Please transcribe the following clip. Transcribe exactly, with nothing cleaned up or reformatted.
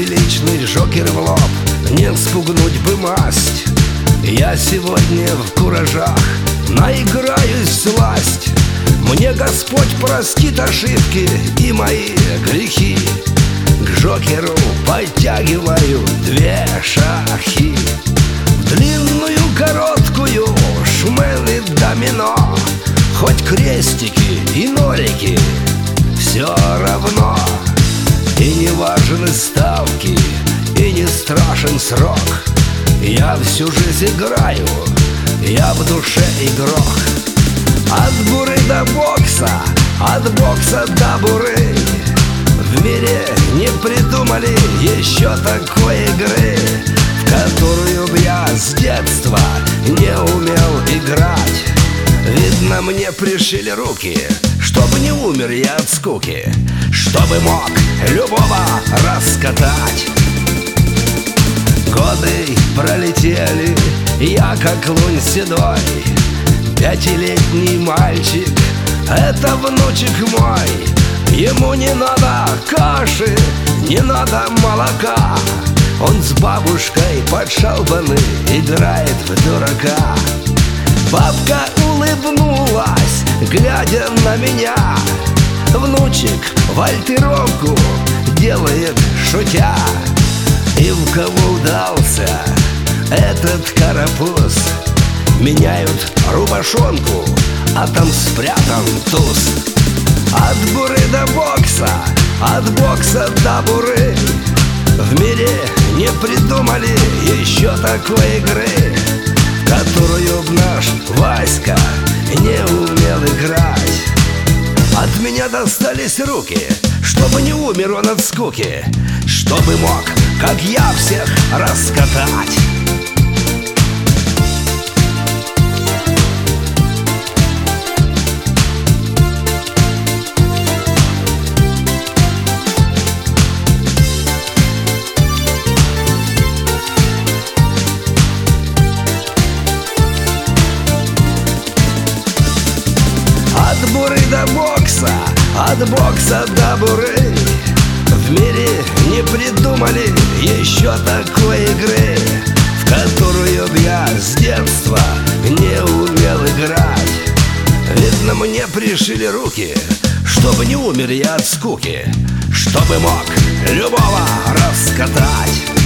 неприличный жокер в лоб, не спугнуть бы масть. Я сегодня в куражах наиграюсь всласть. Мне Господь простит ошибки и мои грехи. К жокеру подтягиваю две шахи. В длинную, короткую, шмел и домино. Хоть крестики и нолики, все равно. И не важны ставки, и не страшен срок. Я всю жизнь играю, я в душе игрок. От буры до бокса, от бокса до буры. В мире не придумали еще такой игры, в которую б я с детства не умел играть. Видно, мне пришили руки, чтобы не умер я от скуки, чтобы мог любого раскатать. Годы пролетели, я как лунь седой. Пятилетний мальчик, это внучек мой. Ему не надо каши, не надо молока. Он с бабушкой под шалбаны играет в дурака. Бабка улыбнулась, глядя на меня. Внучек вальтировку делает, шутя. И в кого удался этот карапуз? Меняют рубашонку, а там спрятан туз. От буры до бокса, от бокса до буры. В мире не придумали еще такой игры, в которую б наш Васька не умел играть. От меня достались руки, чтобы не умер он от скуки, чтобы мог, как я, всех раскатать. От буры до бокса, от бокса до буры. В мире не придумали еще такой игры, в которую б я с детства не умел играть. Видно, мне пришили руки, чтобы не умер я от скуки, чтобы мог любого раскатать.